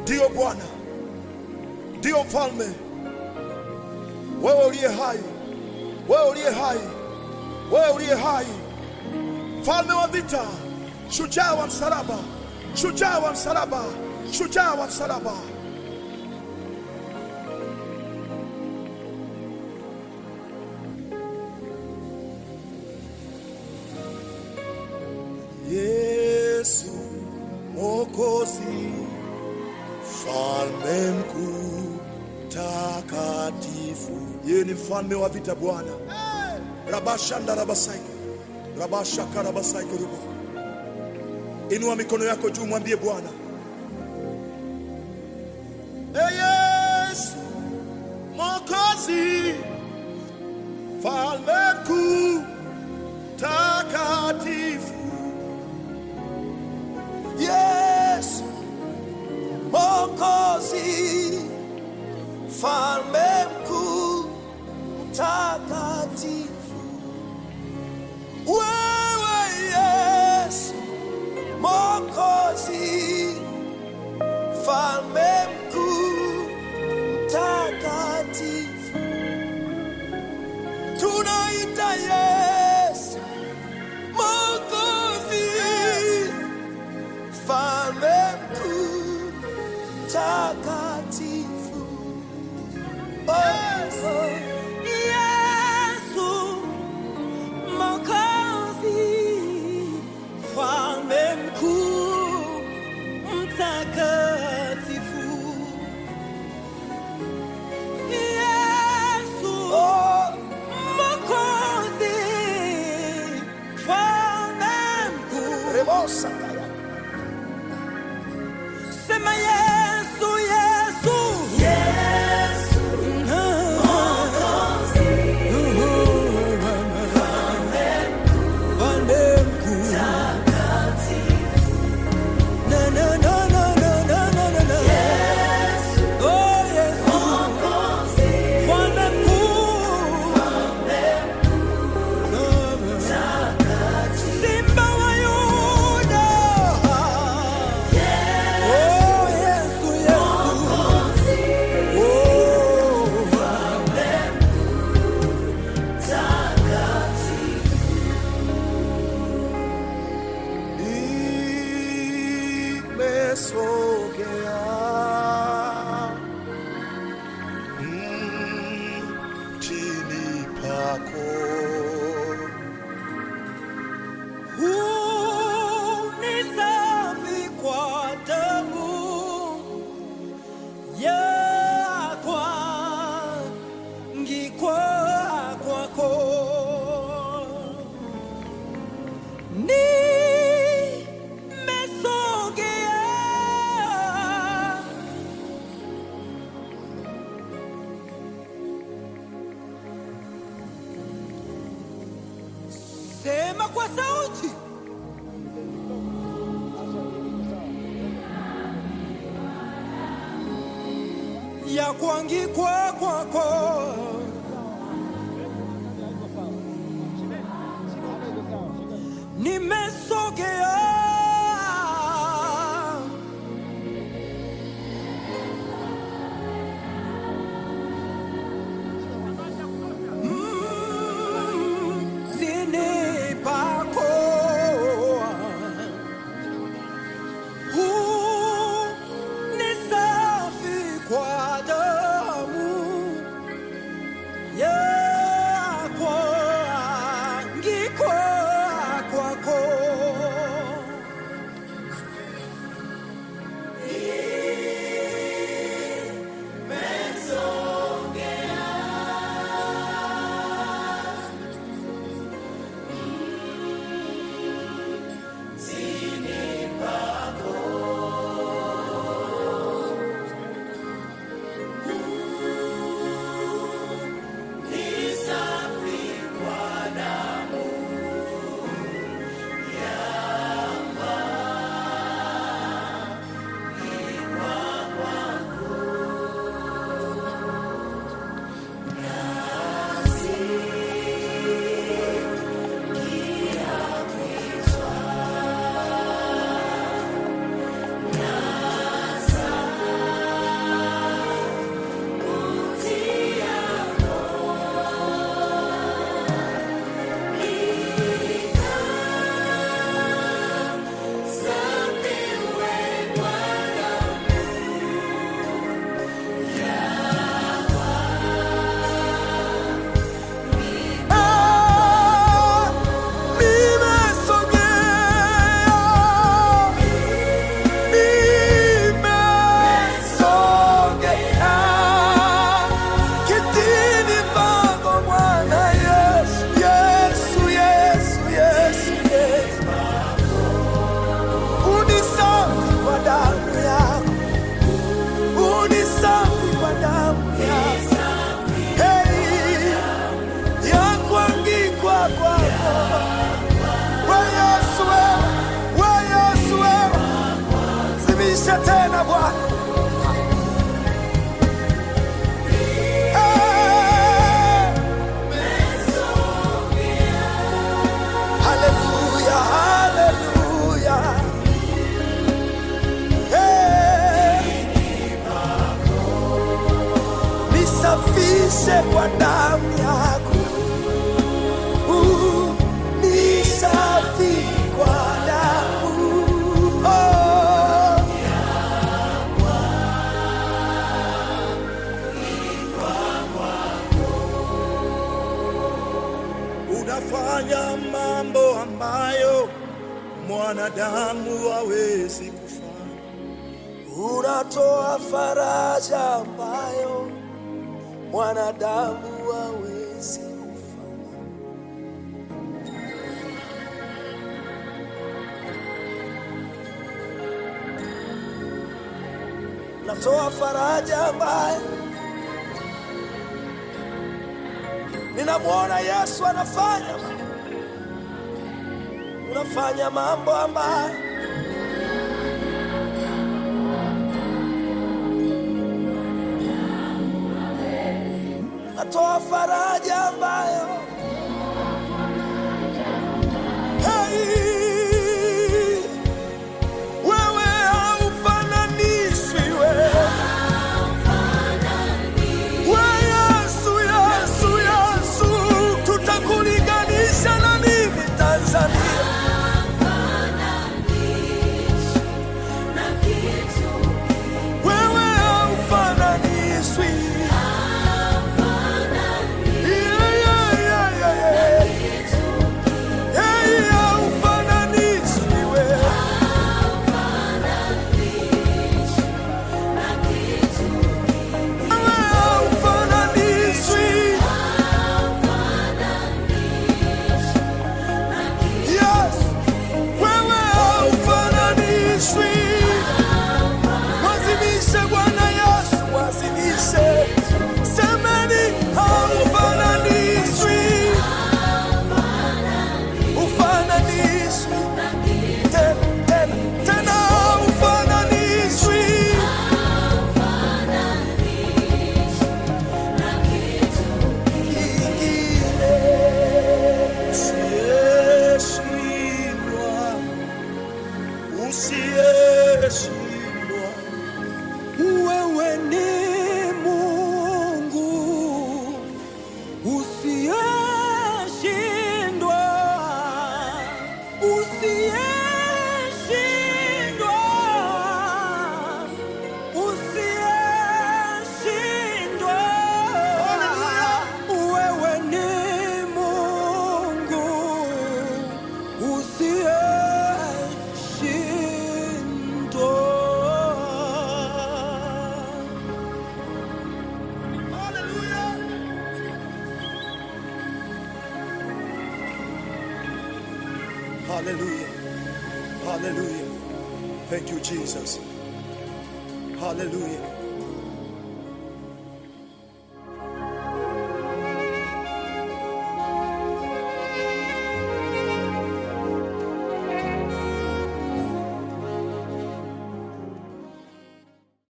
Ndiyo Bwana, ndiyo Mfalme, wewe uliye hai, wewe uliye hai, wewe uliye hai, Mfalme wa vita, shujaa wa msalaba, shujaa wa msalaba, shujaa wa msalaba. Yesu Mwokozi, Mfalme mkuu takatifu. Yeye ni mfalme wa vita Bwana. Rabashanda rabasaiko, rabashaka rabasaiko rubo. Inua mikono yako juu, mwambie Bwana, Yesu Mwokozi, Mfalme mkuu takatifu. Yesu Mwokozi, Mfalme mkuu mtakatifu. Wewe Yesu Mwokozi, Mfalme mkuu mtakatifu. Tunaita Yesu Mwokozi, Mfalme mkuu mtakatifu. Yesu Mwokozi, Mfalme mkuu mtakatifu. Yesu Mwokozi, Mfalme mkuu. Sema Yesu, Yesu, Yesu Mwokozi, Mfalme mkuu takatifu. Na na na na na na na na. Yesu, oh Yesu Mwokozi, Mfalme mkuu takatifu. Simba wa Yuda. Nimesogea chini pako, Unisafi kwa damu yakwa ngikwa kwako. Nimesogea sema kwa sauti, ya kuangikwa kwako. Nimesogea zini pako. Ni safi kwa damu yakwa ngikwa kwako. Wazimishe kwa damu yako. Ni safi kwa damu. Unafanya mambo ambayo mwanadamu hawezi kufanya. Unatoa faraja ambayo mwanadamu hawezi kufanya. Unatoa faraja ambayo ninamwona Yesu anafanya. Unafanya mambo ambayo natoa faraja ambayo wewe haufananishwi. Wewe Yesu, Yesu, Yesu, tutakulinganisha na nini Tanzania? Wewe haufananishwi. Wewe ni Mungu usiyeshindwa, usiyeshindwa, usiyeshindwa. Wewe ni Mungu usiyeshindwa. Hallelujah. Hallelujah. Thank you, Jesus. Hallelujah.